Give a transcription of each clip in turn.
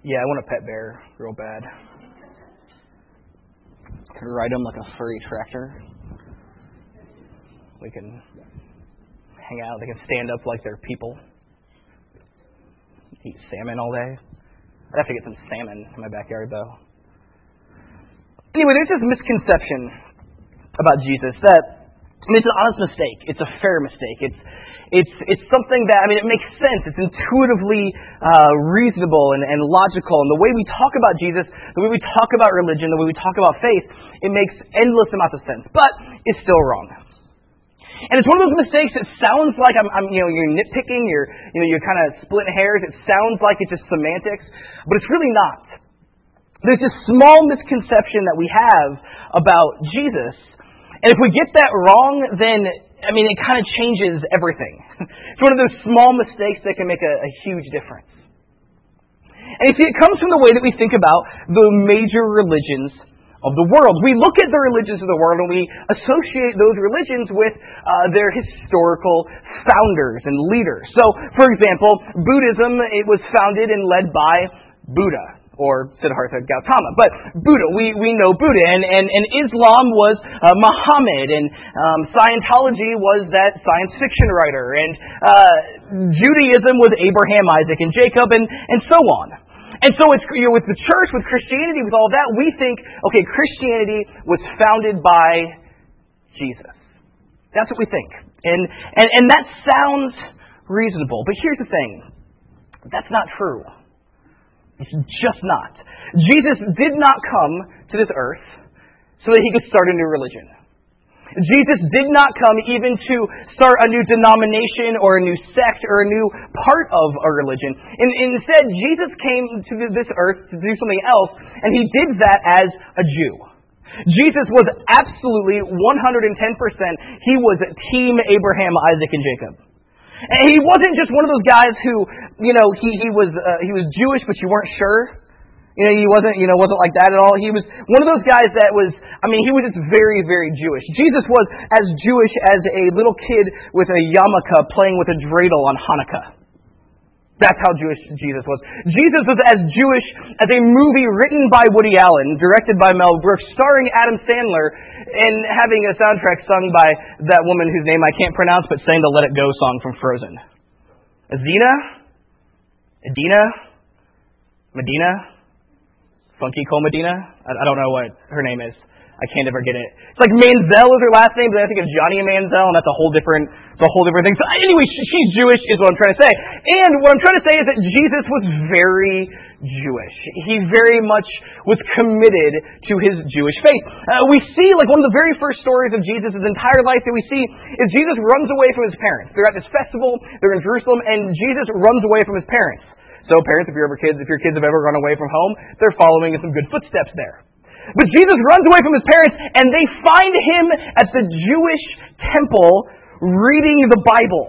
Yeah, I want a pet bear real bad. Could ride them like a furry tractor. We can hang out. They can stand up like they're people. Eat salmon all day. I'd have to get some salmon in my backyard, though. Anyway, there's this misconception about Jesus that it's an honest mistake. It's a fair mistake. It's something that, it makes sense. It's intuitively reasonable and logical. And the way we talk about Jesus, the way we talk about religion, the way we talk about faith, it makes endless amounts of sense. But it's still wrong. And it's one of those mistakes that sounds like you're nitpicking, you're kind of splitting hairs. It sounds like it's just semantics, but it's really not. There's this small misconception that we have about Jesus, and if we get that wrong, then it kind of changes everything. It's one of those small mistakes that can make a huge difference. And you see, it comes from the way that we think about the major religions of the world. We look at the religions of the world and we associate those religions with their historical founders and leaders. So, for example, Buddhism, it was founded and led by Buddha, or Siddhartha Gautama. But Buddha, we know Buddha. And Islam was Muhammad. And Scientology was that science fiction writer. And Judaism was Abraham, Isaac, and Jacob, and so on. And so it's, with the church, with Christianity, with all that, we think, okay, Christianity was founded by Jesus. That's what we think. And that sounds reasonable. But here's the thing. That's not true. It's just not. Jesus did not come to this earth so that he could start a new religion. Jesus did not come even to start a new denomination or a new sect or a new part of a religion. Instead, Jesus came to this earth to do something else, and he did that as a Jew. Jesus was absolutely 110%. He was Team Abraham, Isaac, and Jacob. And he wasn't just one of those guys who, he was Jewish, but you weren't sure. He wasn't like that at all. He was one of those guys that was, he was just very, very Jewish. Jesus was as Jewish as a little kid with a yarmulke playing with a dreidel on Hanukkah. That's how Jewish Jesus was. Jesus was as Jewish as a movie written by Woody Allen, directed by Mel Brooks, starring Adam Sandler, and having a soundtrack sung by that woman whose name I can't pronounce, but sang the Let It Go song from Frozen. Adina? Medina? Funky Cole Medina? I don't know what her name is. I can't ever get it. It's like Manziel is her last name, but I think it's Johnny Manziel, and that's a whole different thing. So anyway, she's Jewish is what I'm trying to say. And what I'm trying to say is that Jesus was very Jewish. He very much was committed to his Jewish faith. We see, one of the very first stories of Jesus' entire life that we see is Jesus runs away from his parents. They're at this festival, they're in Jerusalem, and Jesus runs away from his parents. So parents, if your kids have ever run away from home, they're following in some good footsteps there. But Jesus runs away from his parents, and they find him at the Jewish temple reading the Bible.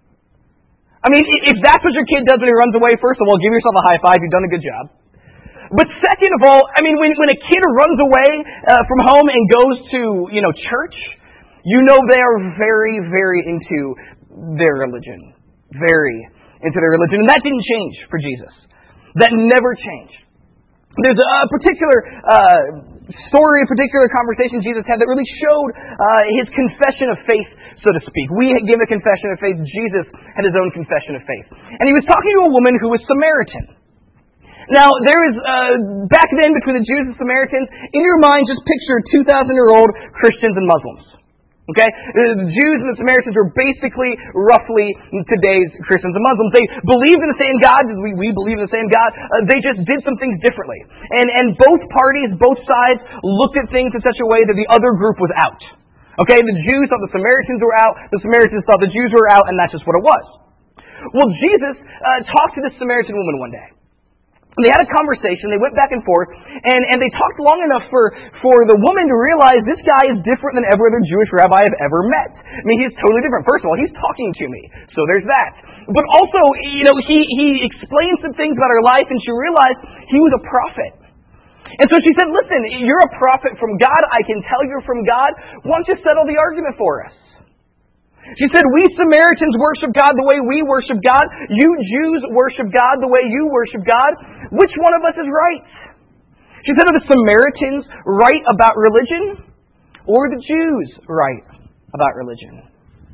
If that's what your kid does when he runs away, first of all, give yourself a high five. You've done a good job. But second of all, when a kid runs away from home and goes to, church, they are very, very into their religion. Very into their religion. And that didn't change for Jesus. That never changed. There's a particular story, a particular conversation Jesus had that really showed his confession of faith, so to speak. We give a confession of faith. Jesus had his own confession of faith. And he was talking to a woman who was Samaritan. Now, there is, back then between the Jews and Samaritans, in your mind, just picture 2,000-year-old Christians and Muslims. Okay? The Jews and the Samaritans were basically roughly today's Christians and Muslims. They believed in the same God as we believe in the same God. They just did some things differently. And both parties, both sides, looked at things in such a way that the other group was out. Okay? The Jews thought the Samaritans were out. The Samaritans thought the Jews were out, and that's just what it was. Well, Jesus talked to this Samaritan woman one day. They had a conversation, they went back and forth, and they talked long enough for the woman to realize this guy is different than every other Jewish rabbi I've ever met. He's totally different. First of all, he's talking to me, so there's that. But also, he explained some things about her life, and she realized he was a prophet. And so she said, listen, you're a prophet from God, I can tell you're from God, why don't you settle the argument for us? She said, we Samaritans worship God the way we worship God. You Jews worship God the way you worship God. Which one of us is right? She said, are the Samaritans right about religion? Or the Jews right about religion?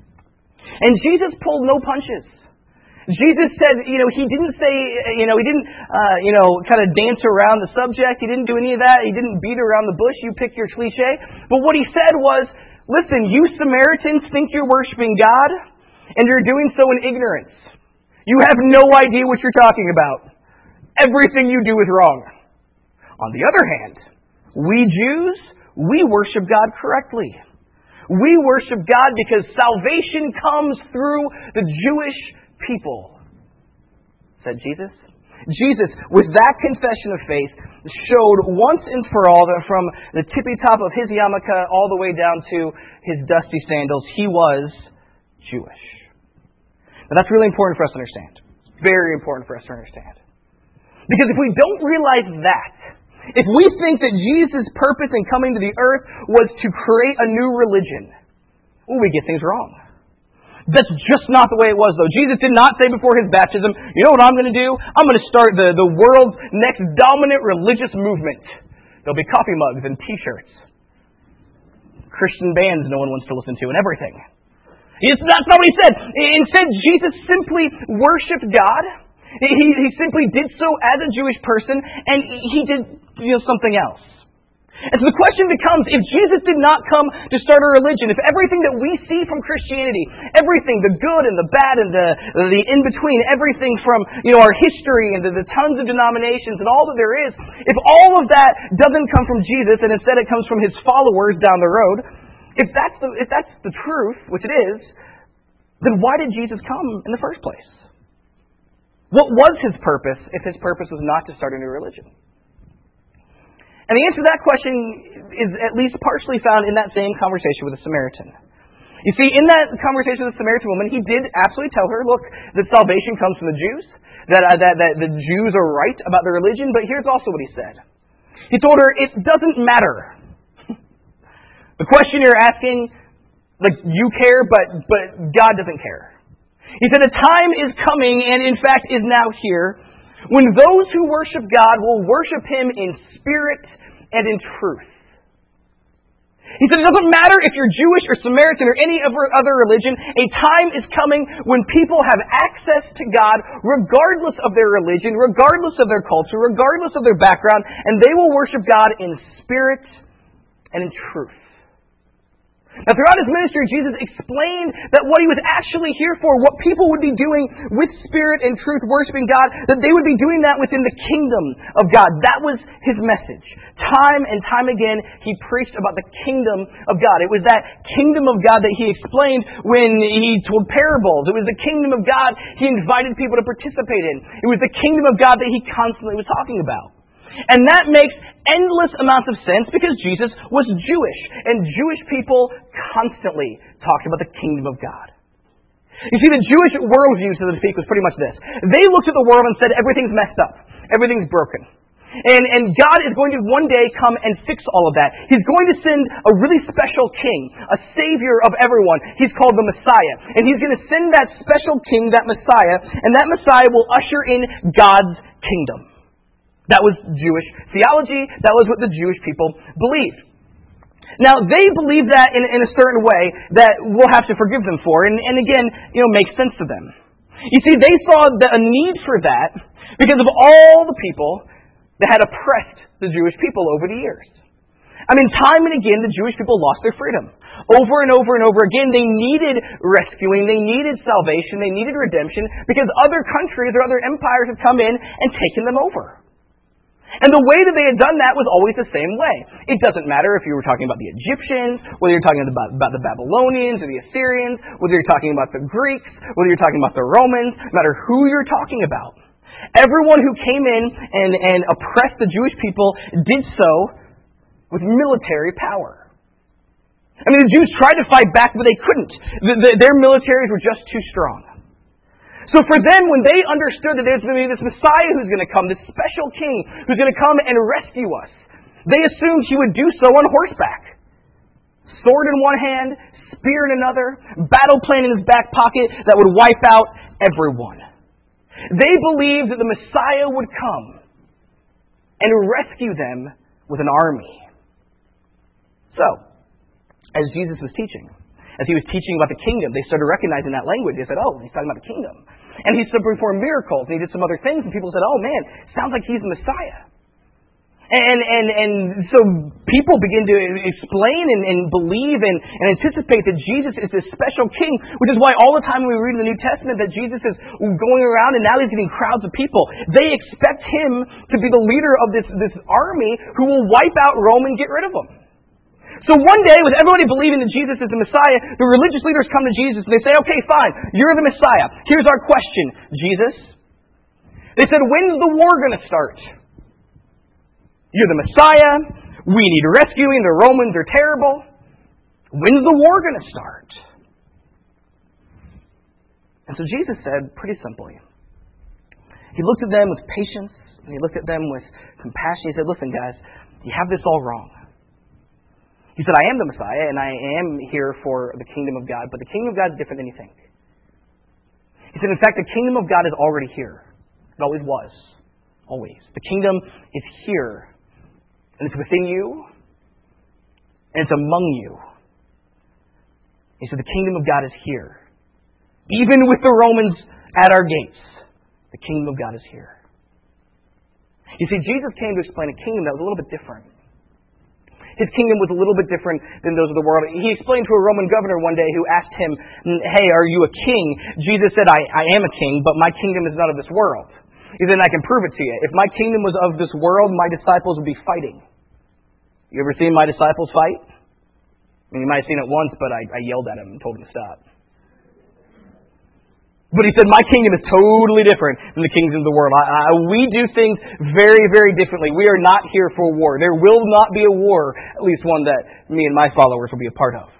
And Jesus pulled no punches. Jesus said, he didn't say, he didn't, kind of dance around the subject. He didn't do any of that. He didn't beat around the bush. You pick your cliche. But what he said was, listen, you Samaritans think you're worshiping God, and you're doing so in ignorance. You have no idea what you're talking about. Everything you do is wrong. On the other hand, we Jews, we worship God correctly. We worship God because salvation comes through the Jewish people, said Jesus. Jesus, with that confession of faith, showed once and for all that from the tippy top of his yarmulke all the way down to his dusty sandals, he was Jewish. Now that's really important for us to understand. Very important for us to understand. Because if we don't realize that, if we think that Jesus' purpose in coming to the earth was to create a new religion, we get things wrong. That's just not the way it was, though. Jesus did not say before his baptism, you know what I'm going to do? I'm going to start the world's next dominant religious movement. There'll be coffee mugs and T-shirts. Christian bands no one wants to listen to and everything. That's not what he said. Instead, Jesus simply worshipped God. He simply did so as a Jewish person, and he did something else. And so the question becomes, if Jesus did not come to start a religion, if everything that we see from Christianity, everything, the good and the bad and the in-between, everything from our history and the tons of denominations and all that there is, if all of that doesn't come from Jesus and instead it comes from his followers down the road, if that's the truth, which it is, then why did Jesus come in the first place? What was his purpose if his purpose was not to start a new religion? And the answer to that question is at least partially found in that same conversation with the Samaritan. You see, in that conversation with the Samaritan woman, he did absolutely tell her, look, that salvation comes from the Jews, that the Jews are right about their religion, but here's also what he said. He told her, it doesn't matter. The question you're asking, you care, but God doesn't care. He said, a time is coming, and in fact is now here, when those who worship God will worship him in spirit and in truth. He said, it doesn't matter if you're Jewish or Samaritan or any other religion, a time is coming when people have access to God regardless of their religion, regardless of their culture, regardless of their background, and they will worship God in spirit and in truth. Now, throughout his ministry, Jesus explained that what he was actually here for, what people would be doing with spirit and truth, worshiping God, that they would be doing that within the kingdom of God. That was his message. Time and time again, he preached about the kingdom of God. It was that kingdom of God that he explained when he told parables. It was the kingdom of God he invited people to participate in. It was the kingdom of God that he constantly was talking about. And that makes endless amounts of sense because Jesus was Jewish, and Jewish people constantly talked about the kingdom of God. You see, the Jewish worldview, so to speak, was pretty much this. They looked at the world and said, everything's messed up. Everything's broken. And God is going to one day come and fix all of that. He's going to send a really special king, a savior of everyone. He's called the Messiah. And he's going to send that special king, that Messiah, and that Messiah will usher in God's kingdom. That was Jewish theology. That was what the Jewish people believed. Now, they believed that in a certain way that we'll have to forgive them for, and again, makes sense to them. You see, they saw a need for that because of all the people that had oppressed the Jewish people over the years. I mean, time and again, the Jewish people lost their freedom. Over and over and over again, they needed rescuing, they needed salvation, they needed redemption because other countries or other empires had come in and taken them over. And the way that they had done that was always the same way. It doesn't matter if you were talking about the Egyptians, whether you're talking about the Babylonians or the Assyrians, whether you're talking about the Greeks, whether you're talking about the Romans, no matter who you're talking about. Everyone who came in and oppressed the Jewish people did so with military power. I mean, the Jews tried to fight back, but they couldn't. Their militaries were just too strong. So for them, when they understood that there's going to be this Messiah who's going to come, this special king who's going to come and rescue us, they assumed he would do so on horseback. Sword in one hand, spear in another, battle plan in his back pocket that would wipe out everyone. They believed that the Messiah would come and rescue them with an army. So, as Jesus was teaching, as he was teaching about the kingdom, they started recognizing that language. They said, oh, he's talking about the kingdom. And he started performing miracles, and he did some other things, and people said, oh man, sounds like he's the Messiah. And so people begin to explain and believe and anticipate that Jesus is this special king, which is why all the time when we read in the New Testament that Jesus is going around and now he's getting crowds of people. They expect him to be the leader of this army who will wipe out Rome and get rid of them. So one day, with everybody believing that Jesus is the Messiah, the religious leaders come to Jesus and they say, okay, fine, you're the Messiah. Here's our question, Jesus. They said, when's the war going to start? You're the Messiah. We need rescuing. The Romans are terrible. When's the war going to start? And so Jesus said, pretty simply, he looked at them with patience, and he looked at them with compassion. He said, listen, guys, you have this all wrong. He said, I am the Messiah, and I am here for the kingdom of God, but the kingdom of God is different than you think. He said, in fact, the kingdom of God is already here. It always was. Always. The kingdom is here. And it's within you, and it's among you. He said, the kingdom of God is here. Even with the Romans at our gates, the kingdom of God is here. You see, Jesus came to explain a kingdom that was a little bit different. His kingdom was a little bit different than those of the world. He explained to a Roman governor one day who asked him, hey, are you a king? Jesus said, I am a king, but my kingdom is not of this world. He said, I can prove it to you. If my kingdom was of this world, my disciples would be fighting. You ever seen my disciples fight? I mean, you might have seen it once, but I yelled at him and told him to stop. But he said, my kingdom is totally different than the kingdoms of the world. We do things very, very differently. We are not here for war. There will not be a war, at least one that me and my followers will be a part of.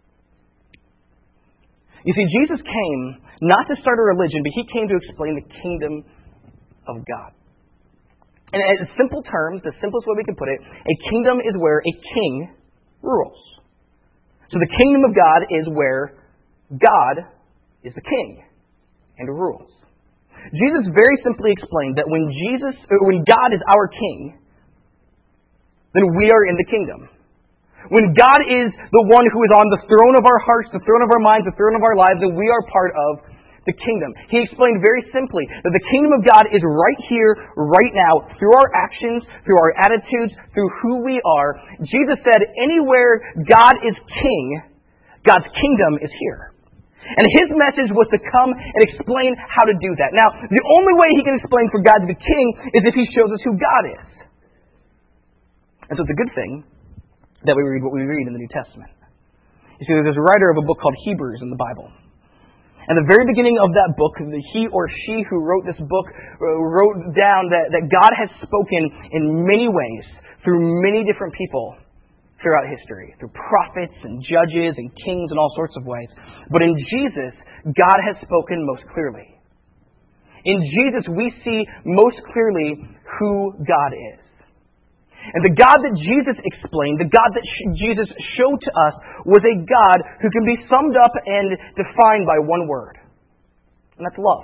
You see, Jesus came not to start a religion, but he came to explain the kingdom of God. And in simple terms, the simplest way we can put it, a kingdom is where a king rules. So the kingdom of God is where God is the king and rules. Jesus very simply explained that when God is our king, then we are in the kingdom. When God is the one who is on the throne of our hearts, the throne of our minds, the throne of our lives, then we are part of the kingdom. He explained very simply that the kingdom of God is right here, right now, through our actions, through our attitudes, through who we are. Jesus said, anywhere God is king, God's kingdom is here. And his message was to come and explain how to do that. Now, the only way he can explain for God to be king is if he shows us who God is. And so it's a good thing that we read what we read in the New Testament. You see, there's a writer of a book called Hebrews in the Bible. And the very beginning of that book, he or she who wrote this book wrote down that God has spoken in many ways through many different people throughout history, through prophets and judges and kings and all sorts of ways. But in Jesus, God has spoken most clearly. In Jesus, we see most clearly who God is. And the God that Jesus explained, the God that Jesus showed to us, was a God who can be summed up and defined by one word. And that's love.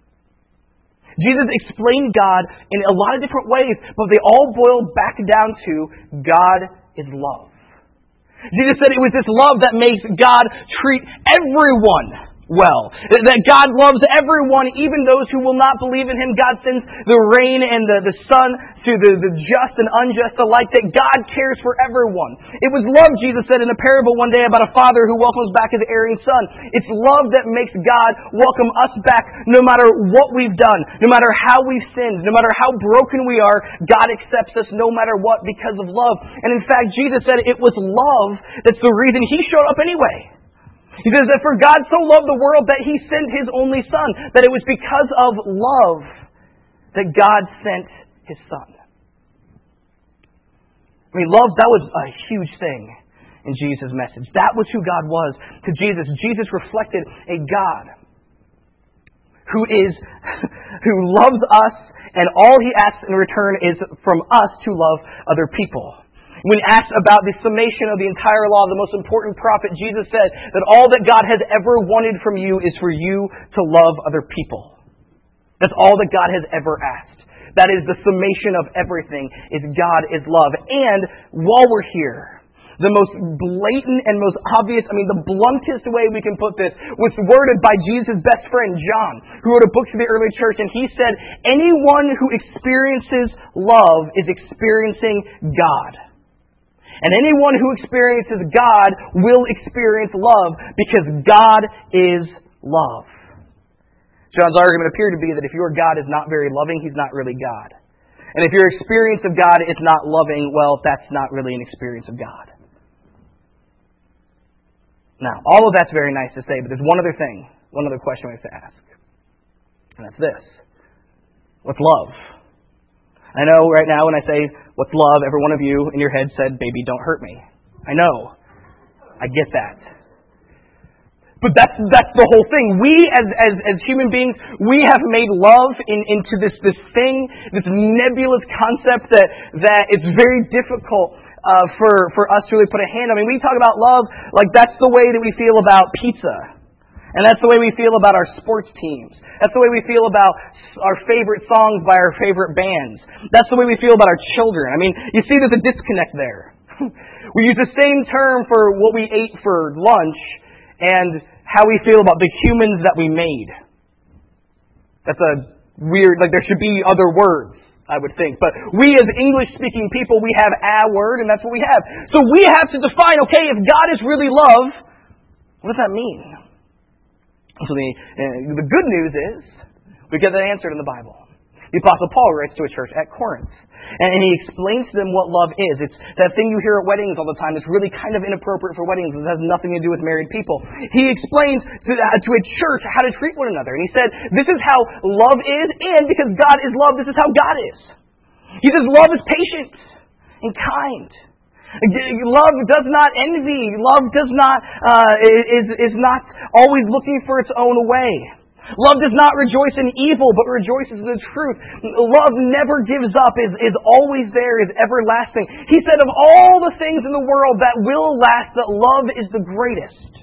Jesus explained God in a lot of different ways, but they all boil back down to God is love. Jesus said it was this love that makes God treat everyone well. That God loves everyone, even those who will not believe in him. God sends the rain and the sun to the just and unjust alike. That God cares for everyone. It was love, Jesus said in a parable one day about a father who welcomes back his erring son. It's love that makes God welcome us back no matter what we've done, no matter how we've sinned, no matter how broken we are. God accepts us no matter what because of love. And in fact, Jesus said it was love that's the reason he showed up anyway. He says that for God so loved the world that he sent his only son, that it was because of love that God sent his son. I mean, love, that was a huge thing in Jesus' message. That was who God was to Jesus. Jesus reflected a God who loves us, and all he asks in return is from us to love other people. When asked about the summation of the entire law, the most important prophet, Jesus said that all that God has ever wanted from you is for you to love other people. That's all that God has ever asked. That is the summation of everything, is God is love. And while we're here, the most blatant and most obvious, the bluntest way we can put this was worded by Jesus' best friend, John, who wrote a book to the early church, and he said, anyone who experiences love is experiencing God. And anyone who experiences God will experience love because God is love. John's argument appeared to be that if your God is not very loving, He's not really God. And if your experience of God is not loving, well, that's not really an experience of God. Now, all of that's very nice to say, but there's one other question we have to ask. And that's this. What's love? I know right now when I say, what's love, every one of you in your head said, baby, don't hurt me. I know. I get that. But that's the whole thing. We, as human beings, we have made love into this thing, this nebulous concept that it's very difficult for us to really put a hand on. We talk about love like that's the way that we feel about pizza. And that's the way we feel about our sports teams. That's the way we feel about our favorite songs by our favorite bands. That's the way we feel about our children. You see there's a disconnect there. We use the same term for what we ate for lunch and how we feel about the humans that we made. That's a weird, there should be other words, I would think. But we as English-speaking people, we have a word, and that's what we have. So we have to define, okay, if God is really love, what does that mean? So the good news is, we get that answered in the Bible. The Apostle Paul writes to a church at Corinth, and he explains to them what love is. It's that thing you hear at weddings all the time. It's really kind of inappropriate for weddings. It has nothing to do with married people. He explains to a church how to treat one another. And he said, this is how love is, and because God is love, this is how God is. He says love is patient and kind. Love does not envy. Love does not is not always looking for its own way. Love does not rejoice in evil, but rejoices in the truth. Love never gives up, is always there, is everlasting. He said of all the things in the world that will last, that love is the greatest.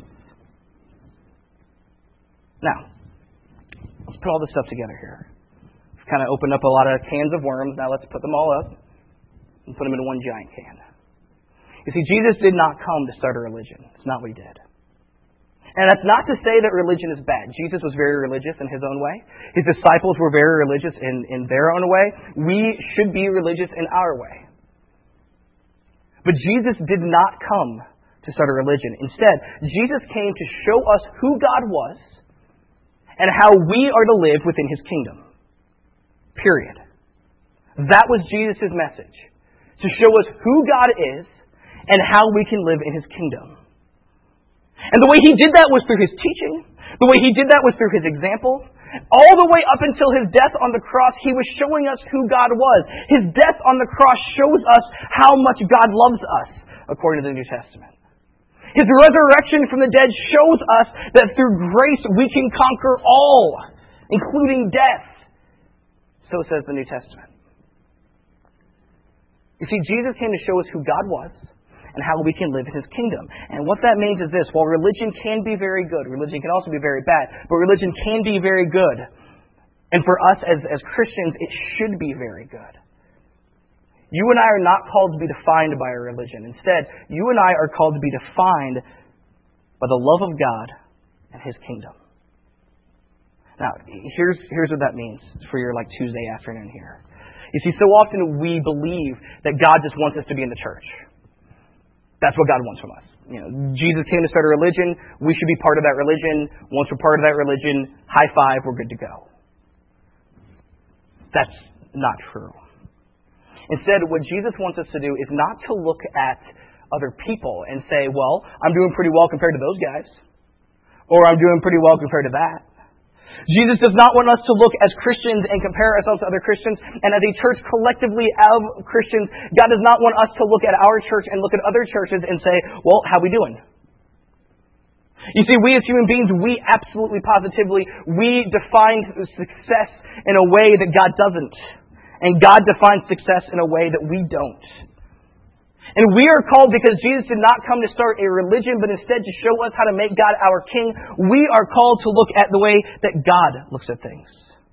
Now, let's put all this stuff together here. We've kind of opened up a lot of cans of worms. Now let's put them all up and put them in one giant can. You see, Jesus did not come to start a religion. It's not what He did. And that's not to say that religion is bad. Jesus was very religious in His own way. His disciples were very religious in their own way. We should be religious in our way. But Jesus did not come to start a religion. Instead, Jesus came to show us who God was and how we are to live within His kingdom. Period. That was Jesus' message. To show us who God is and how we can live in His kingdom. And the way He did that was through His teaching. The way He did that was through His example. All the way up until His death on the cross, He was showing us who God was. His death on the cross shows us how much God loves us, according to the New Testament. His resurrection from the dead shows us that through grace we can conquer all, including death. So says the New Testament. You see, Jesus came to show us who God was and how we can live in His kingdom. And what that means is this. While religion can be very good, religion can also be very bad, but religion can be very good. And for us as Christians, it should be very good. You and I are not called to be defined by our religion. Instead, you and I are called to be defined by the love of God and His kingdom. Now, here's what that means for your Tuesday afternoon here. You see, so often we believe that God just wants us to be in the church. That's what God wants from us. Jesus came to start a religion. We should be part of that religion. Once we're part of that religion, high five, we're good to go. That's not true. Instead, what Jesus wants us to do is not to look at other people and say, well, I'm doing pretty well compared to those guys. Or I'm doing pretty well compared to that. Jesus does not want us to look as Christians and compare ourselves to other Christians. And as a church collectively of Christians, God does not want us to look at our church and look at other churches and say, well, how we doing? You see, we as human beings, we absolutely positively, we define success in a way that God doesn't. And God defines success in a way that we don't. And we are called because Jesus did not come to start a religion, but instead to show us how to make God our King. We are called to look at the way that God looks at things.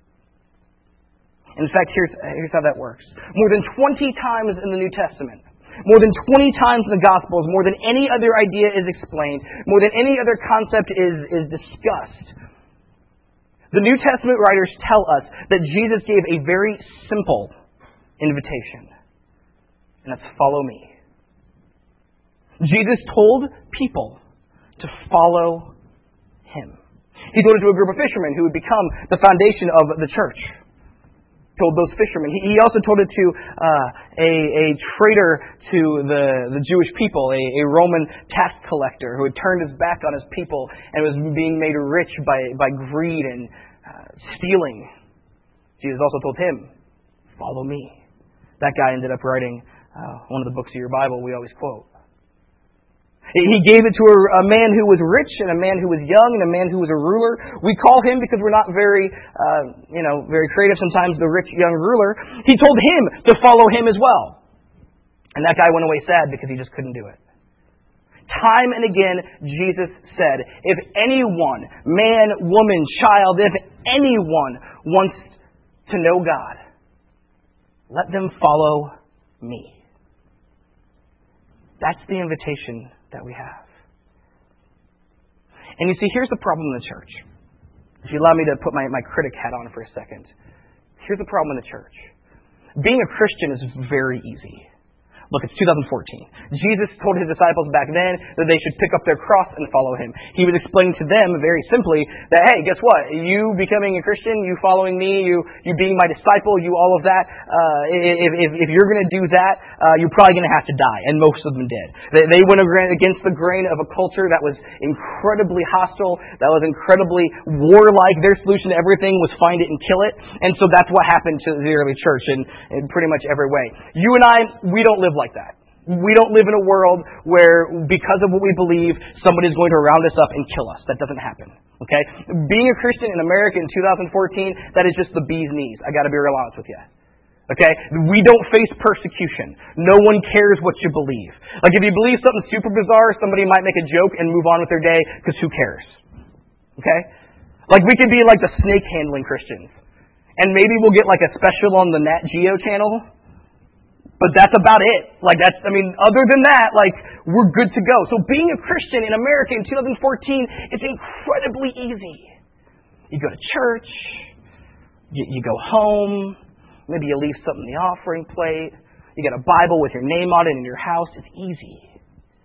In fact, here's how that works. More than 20 times in the New Testament, more than 20 times in the Gospels, more than any other idea is explained, more than any other concept is discussed, the New Testament writers tell us that Jesus gave a very simple invitation. And that's follow me. Jesus told people to follow Him. He told it to a group of fishermen who would become the foundation of the church. Told those fishermen. He also told it to a traitor to the Jewish people, a Roman tax collector who had turned his back on his people and was being made rich by greed and stealing. Jesus also told him, follow me. That guy ended up writing one of the books of your Bible we always quote. He gave it to a man who was rich and a man who was young and a man who was a ruler. We call him, because we're not very creative sometimes, the rich young ruler. He told him to follow him as well. And that guy went away sad because he just couldn't do it. Time and again, Jesus said, if anyone, man, woman, child, if anyone wants to know God, let them follow me. That's the invitation that we have. And you see, here's the problem in the church. If you allow me to put my critic hat on for a second. Here's the problem in the church. Being a Christian is very easy. Look, it's 2014. Jesus told his disciples back then that they should pick up their cross and follow him. He was explaining to them very simply that, hey, guess what? You becoming a Christian, you following me, you being my disciple, you all of that, if you're going to do that, you're probably going to have to die. And most of them did. They went against the grain of a culture that was incredibly hostile, that was incredibly warlike. Their solution to everything was find it and kill it. And so that's what happened to the early church in pretty much every way. You and I, we don't live like that. We don't live in a world where, because of what we believe, somebody's going to round us up and kill us. That doesn't happen. Okay? Being a Christian in America in 2014, that is just the bee's knees. I got to be real honest with you. Okay? We don't face persecution. No one cares what you believe. Like, if you believe something super bizarre, somebody might make a joke and move on with their day, because who cares? Okay? Like, we could be like the snake handling Christians. And maybe we'll get like a special on the Nat Geo channel. But that's about it. Other than that, we're good to go. So being a Christian in America in 2014 is incredibly easy. You go to church, you go home, maybe you leave something in the offering plate, you got a Bible with your name on it in your house. It's easy.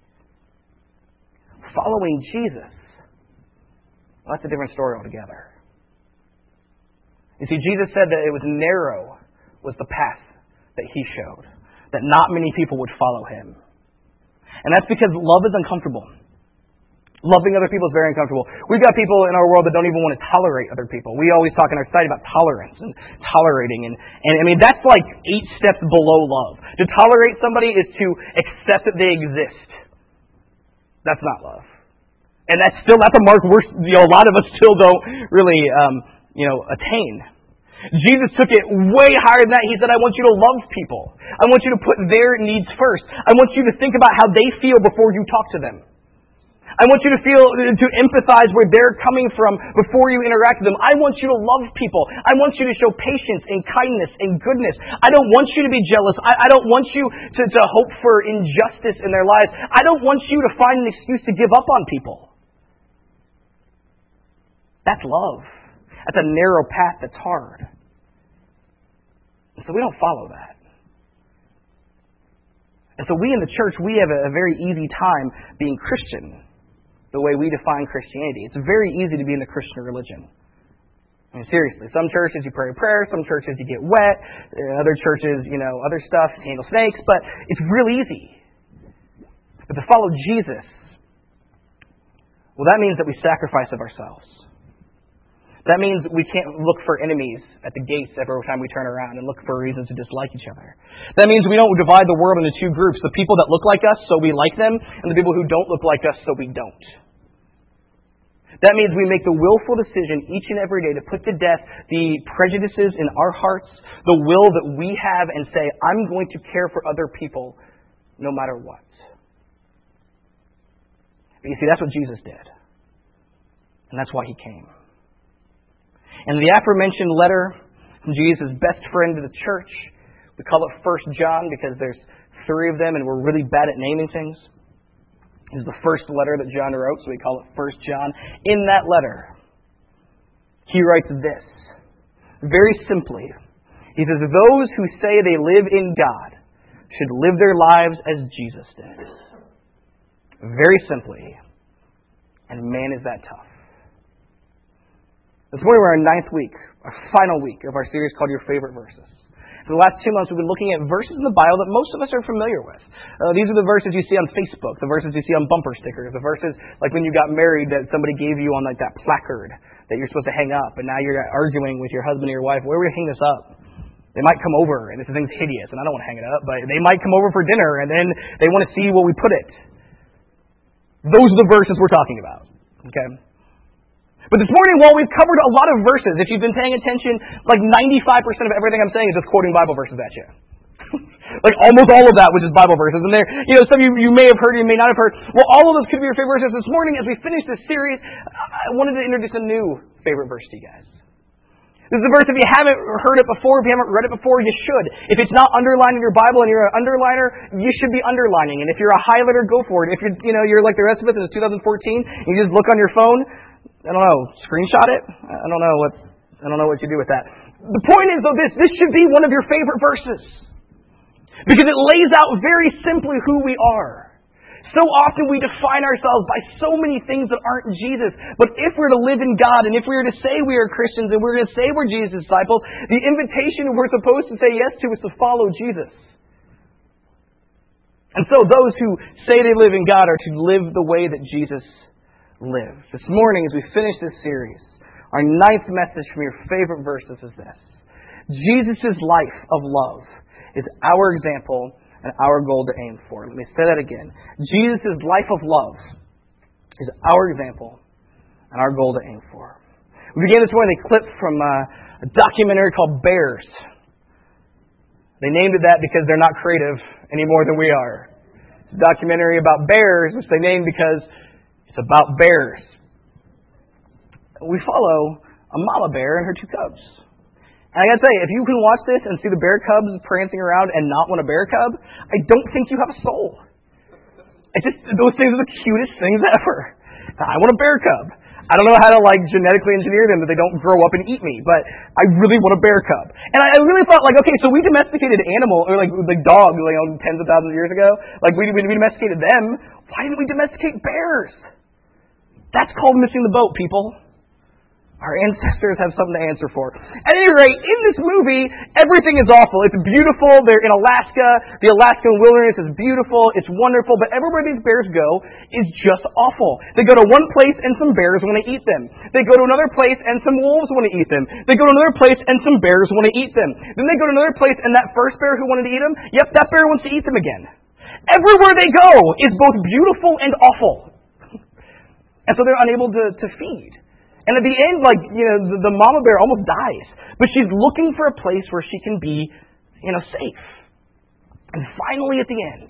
Following Jesus, well, that's a different story altogether. You see, Jesus said that it was narrow was the path that he showed, that not many people would follow him. And that's because love is uncomfortable. Loving other people is very uncomfortable. We've got people in our world that don't even want to tolerate other people. We always talk in our society about tolerance and tolerating. And that's like 8 steps below love. To tolerate somebody is to accept that they exist. That's not love. And that's a mark a lot of us still don't really attain. Jesus took it way higher than that. He said, I want you to love people. I want you to put their needs first. I want you to think about how they feel before you talk to them. I want you to empathize where they're coming from before you interact with them. I want you to love people. I want you to show patience and kindness and goodness. I don't want you to be jealous. I don't want you to hope for injustice in their lives. I don't want you to find an excuse to give up on people. That's love. That's a narrow path that's hard. And so we don't follow that. And so we in the church, we have a very easy time being Christian, the way we define Christianity. It's very easy to be in the Christian religion. Seriously, some churches you pray a prayer, some churches you get wet, other churches, other stuff, handle snakes, but it's real easy. But to follow Jesus, well, that means that we sacrifice of ourselves. That means we can't look for enemies at the gates every time we turn around and look for reasons to dislike each other. That means we don't divide the world into 2 groups. The people that look like us, so we like them, and the people who don't look like us, so we don't. That means we make the willful decision each and every day to put to death the prejudices in our hearts, the will that we have, and say, I'm going to care for other people no matter what. But you see, that's what Jesus did. And that's why he came. And the aforementioned letter from Jesus' best friend to the church, we call it 1 John because there's 3 of them and we're really bad at naming things. This is the first letter that John wrote, so we call it 1 John. In that letter, he writes this. Very simply, he says, those who say they live in God should live their lives as Jesus did. Very simply. And man, is that tough. This morning we're in our 9th week, our final week of our series called Your Favorite Verses. For the last 2 months, we've been looking at verses in the Bible that most of us are familiar with. These are the verses you see on Facebook, the verses you see on bumper stickers, the verses like when you got married that somebody gave you on like that placard that you're supposed to hang up, and now you're arguing with your husband or your wife, where are we hang this up? They might come over, and this thing's hideous, and I don't want to hang it up, but they might come over for dinner, and then they want to see where we put it. Those are the verses we're talking about. Okay? But this morning, while we've covered a lot of verses, if you've been paying attention, like 95% of everything I'm saying is just quoting Bible verses at you. Like almost all of that was just Bible verses. And there, some of you may have heard, you may not have heard. Well, all of those could be your favorite verses. This morning, as we finish this series, I wanted to introduce a new favorite verse to you guys. This is a verse, if you haven't heard it before, if you haven't read it before, you should. If it's not underlined in your Bible and you're an underliner, you should be underlining. And if you're a highlighter, go for it. If you're like the rest of us, it's 2014, and you just look on your phone, I don't know, screenshot it? I don't know what you do with that. The point is, though, this should be one of your favorite verses. Because it lays out very simply who we are. So often we define ourselves by so many things that aren't Jesus. But if we're to live in God, and if we're to say we are Christians, and we're to say we're Jesus' disciples, the invitation we're supposed to say yes to is to follow Jesus. And so those who say they live in God are to live the way that Jesus lived. This morning, as we finish this series, our 9th message from your favorite verses is this. Jesus' life of love is our example and our goal to aim for. Let me say that again. Jesus' life of love is our example and our goal to aim for. We began this morning with a clip from a documentary called Bears. They named it that because they're not creative any more than we are. It's a documentary about bears, which they named because it's about bears. We follow a mama bear and her 2 cubs. And I gotta tell you, if you can watch this and see the bear cubs prancing around and not want a bear cub, I don't think you have a soul. Those things are the cutest things ever. I want a bear cub. I don't know how to genetically engineer them that they don't grow up and eat me, but I really want a bear cub. And I really thought okay, so we domesticated animal, or dogs, tens of thousands of years ago. We domesticated them. Why didn't we domesticate bears? That's called missing the boat, people. Our ancestors have something to answer for. At any rate, in this movie, everything is awful. It's beautiful. They're in Alaska. The Alaskan wilderness is beautiful. It's wonderful. But everywhere these bears go is just awful. They go to one place and some bears want to eat them. They go to another place and some wolves want to eat them. They go to another place and some bears want to eat them. Then they go to another place and that first bear who wanted to eat them, that bear wants to eat them again. Everywhere they go is both beautiful and awful. And so they're unable to feed. And at the end, the mama bear almost dies. But she's looking for a place where she can be, safe. And finally,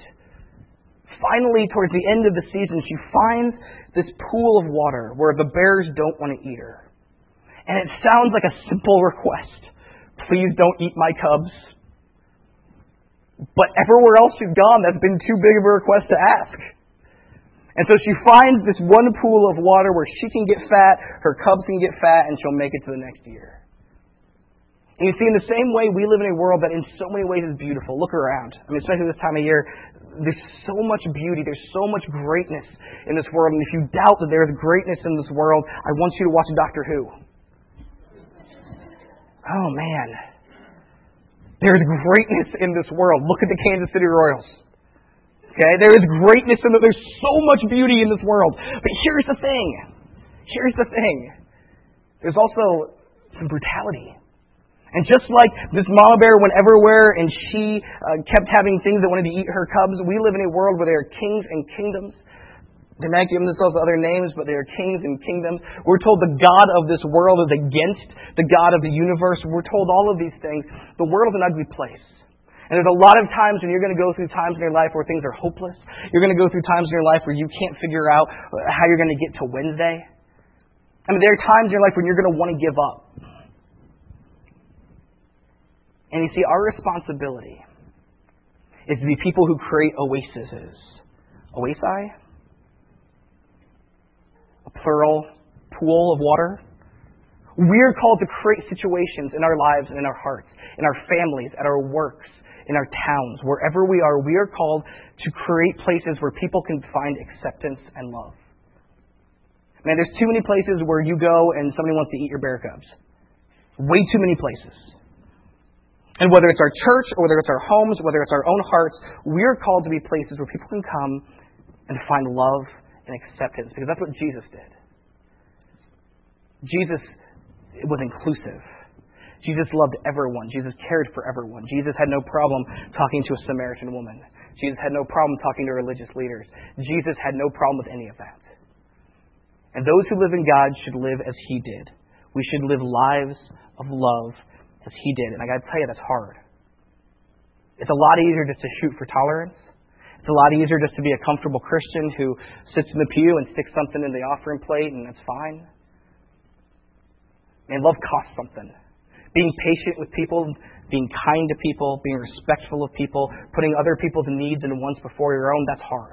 towards the end of the season, she finds this pool of water where the bears don't want to eat her. And it sounds like a simple request. Please don't eat my cubs. But everywhere else she's gone, that's been too big of a request to ask. And so she finds this one pool of water where she can get fat, her cubs can get fat, and she'll make it to the next year. And you see, in the same way, we live in a world that in so many ways is beautiful. Look around. Especially this time of year, there's so much beauty, there's so much greatness in this world. And if you doubt that there is greatness in this world, I want you to watch Doctor Who. Oh, man. There's greatness in this world. Look at the Kansas City Royals. Okay, there is greatness in it. There's so much beauty in this world. But here's the thing. There's also some brutality. And just like this mama bear went everywhere and she kept having things that wanted to eat her cubs, we live in a world where there are kings and kingdoms. They might give themselves other names, but they are kings and kingdoms. We're told the God of this world is against the God of the universe. We're told all of these things. The world is an ugly place. And there's a lot of times when you're going to go through times in your life where things are hopeless. You're going to go through times in your life where you can't figure out how you're going to get to Wednesday. I mean, there are times in your life when you're going to want to give up. And you see, our responsibility is to be people who create oases. Oasi? A plural pool of water. We're called to create situations in our lives and in our hearts, in our families, at our works, in our towns, wherever we are called to create places where people can find acceptance and love. Man, there's too many places where you go and somebody wants to eat your bear cubs. Way too many places. And whether it's our church, or whether it's our homes, whether it's our own hearts, we're called to be places where people can come and find love and acceptance, because that's what Jesus did. Jesus was inclusive. Jesus loved everyone. Jesus cared for everyone. Jesus had no problem talking to a Samaritan woman. Jesus had no problem talking to religious leaders. Jesus had no problem with any of that. And those who live in God should live as He did. We should live lives of love as He did. And I got to tell you, that's hard. It's a lot easier just to shoot for tolerance. It's a lot easier just to be a comfortable Christian who sits in the pew and sticks something in the offering plate and that's fine. And love costs something. Being patient with people, being kind to people, being respectful of people, putting other people's needs and wants before your own, that's hard.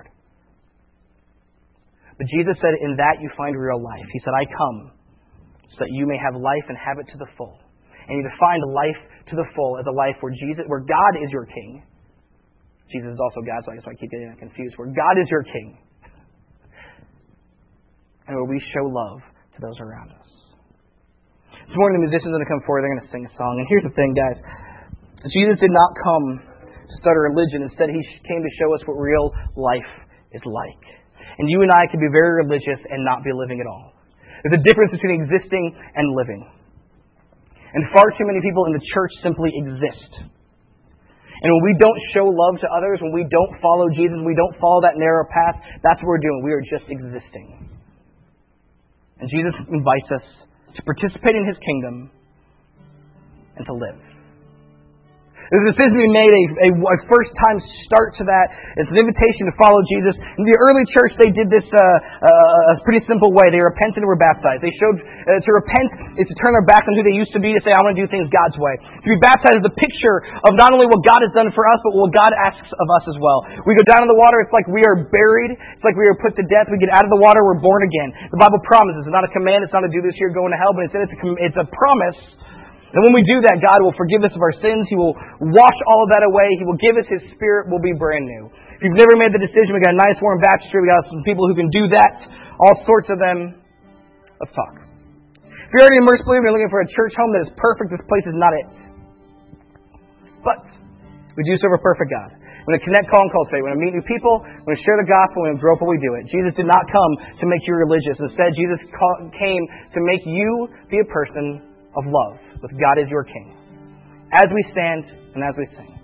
But Jesus said, in that you find real life. He said, I come so that you may have life and have it to the full. And you define life to the full as a life where God is your king. Jesus is also God, so I guess I keep getting confused. Where God is your king. And where we show love to those around us. This morning the musicians are going to come forward. They're going to sing a song. And here's the thing, guys. Jesus did not come to start a religion. Instead, He came to show us what real life is like. And you and I can be very religious and not be living at all. There's a difference between existing and living. And far too many people in the church simply exist. And when we don't show love to others, when we don't follow Jesus, when we don't follow that narrow path, that's what we're doing. We are just existing. And Jesus invites us to participate in His kingdom and to live. There's a decision we made, a first-time start to that. It's an invitation to follow Jesus. In the early church, they did this a pretty simple way. They repented and were baptized. They showed to repent is to turn their back on who they used to be, to say, I want to do things God's way. To be baptized is a picture of not only what God has done for us, but what God asks of us as well. We go down in the water, it's like we are buried. It's like we are put to death. We get out of the water, we're born again. The Bible promises, it's not a command, it's not to do this here, going to hell, but instead it's a promise. And when we do that, God will forgive us of our sins. He will wash all of that away. He will give us His Spirit. We'll be brand new. If you've never made the decision, we got a nice warm baptistry. We got some people who can do that. All sorts of them. Let's talk. If you're already immersed believer and you're looking for a church home that is perfect, this place is not it. But we do serve a perfect God. We're going to connect, call, and cultivate. We're going to meet new people. We're going to share the gospel. We're going to grow up while we do it. Jesus did not come to make you religious. Instead, Jesus came to make you be a person of love, with God as your King. As we stand and as we sing.